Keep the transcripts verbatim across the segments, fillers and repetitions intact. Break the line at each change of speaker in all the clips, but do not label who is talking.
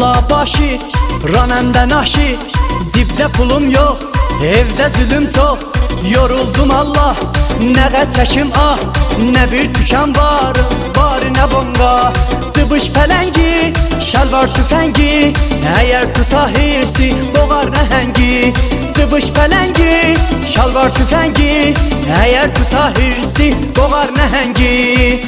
Allah başı, ranəmdə naşı. Cibdə pulum yox, evdə zülüm çox. Yoruldum Allah, nə qət çəkim ah. Nə bir tükan var, bari nə bonqa. Tıbış pələngi, şalvar tüfəngi. Əgər tuta hirsi, boğar nəhəngi. Tıbış pələngi, şalvar tüfəngi. Əgər tuta hirsi, boğar nəhəngi.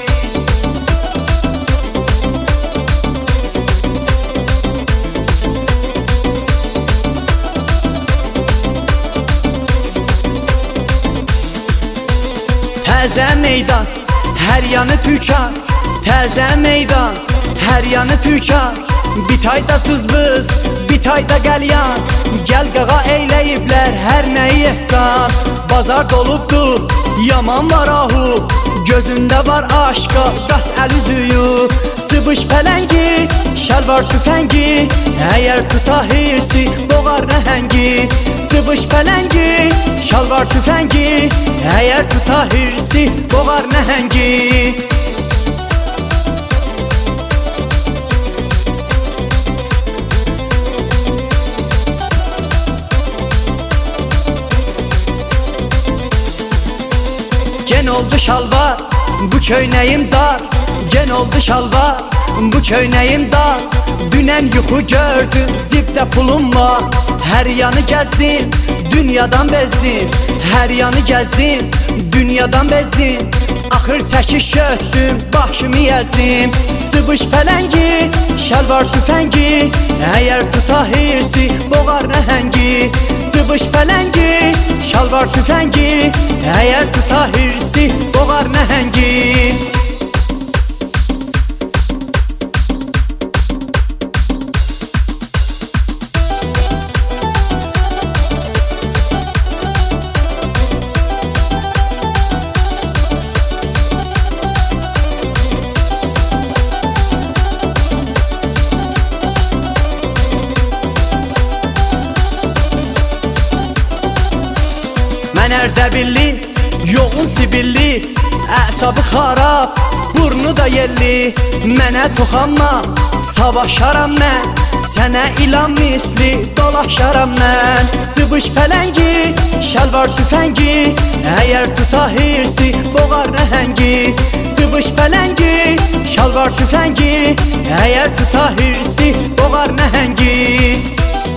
Təzə meydan, hər yanı tükan. Təzə meydan, hər yanı tükan. Bitayda cızbız, bitayda qəlyan. Gəl qağa eyləyiblər hər nəyi ehsan. Bazar dolubdur, yaman var ahu. Gözündə var aşqa, qaç əl üzüyü. Tıbış pələngi, şalvar tüfəngi. Əgər tuta hirsi, boğar nəhəngi. Tıbış pələngi, şalvar tüfəngi. Əgər tuta hirsi, boğar nəhəngi. Gen oldu şalvar, bu köynəyim dar. Gen oldu şalvar, bu köynəyim dar. Dünən yuxu gördüm, cibdə pulum var. Hər yanı gəzin, dünyadan bezin. Hər yanı gəzin, dünyadan bezin. Axır çəkiş götdüm, başımı yəzim. Tıbış pələngi, şalvar tüfəngi. Əgər tuta hirsi, boğar nəhəngi. Tıbış pələngi, şalvar tüfəngi. Əgər tuta hirsi, boğar nəhəngi. Mən Ərdəbilli, yoğun sibilli. Əsabı xarab, burnu da yelli. Mənə toxanma, savaşaram mən. Sənə ilan misli, dolaşaram mən. Tıbış pələngi, şalvar tüfəngi. Əgər tuta hirsi, boğar nəhəngi. Tıbış pələngi, şalvar tüfəngi. Əgər tuta hirsi, boğar nəhəngi.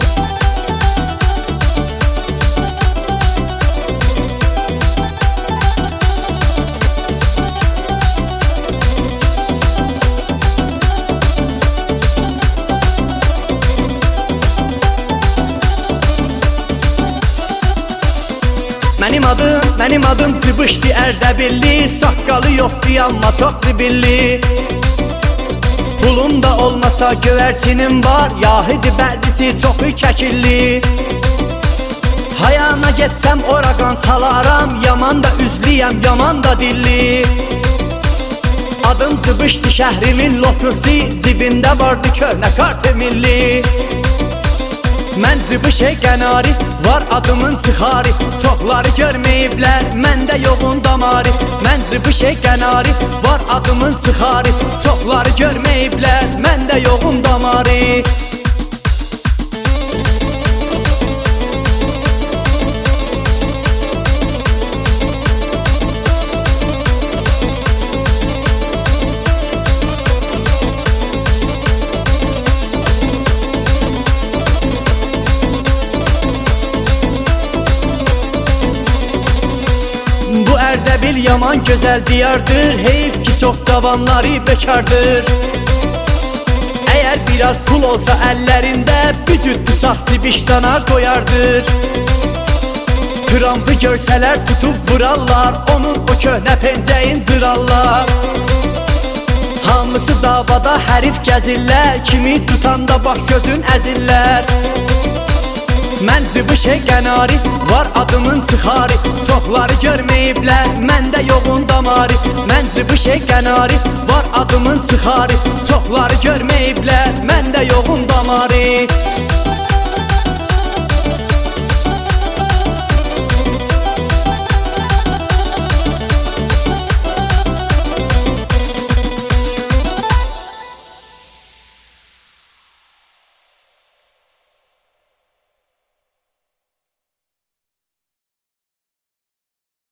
Mənim adım, mənim adım Tıbışdı Ərdəbilli. Saqqalı yoxdur amma çox zibilli. Pulum da olmasa göyərçinim var. Yahidi bəzisi çoxu kəkilli. Hayana getsəm oraqan salaram. Yaman da üzliyəm, yaman da dilli. Adım Tıbışdı şəhrimin lotusi. Cibimdə vardı köhnə kartı milli. Mən Tıbışə qənari, var adımın çıxarı. Çoxları görməyiblər, məndə yoğun damarı. Mən Tıbışə qənari, var adımın çıxarı. Çoxları görməyiblər, məndə yoğun damarı. Bu Ərdəbil yaman gözəl diyardır. Heyf ki çox cavanları bekardır. Əgər biraz pul olsa əllərində, bücüddü saxçı vicdana qoyardır. Trampı görsələr tutub vurarlar. Onun o köhnə pencəyin cırarlar. Hamısı davada hərif gəzirlər. Kimi tutanda baş gözün əzirlər. Mən Tıbışə qənari, var adımın çıxarı. Çoxları görməyiblər, məndə yoğun damarı. Mən Tıbışə qənari, var adımın çıxarı. Çoxları görməyiblər, məndə yoğun damarı.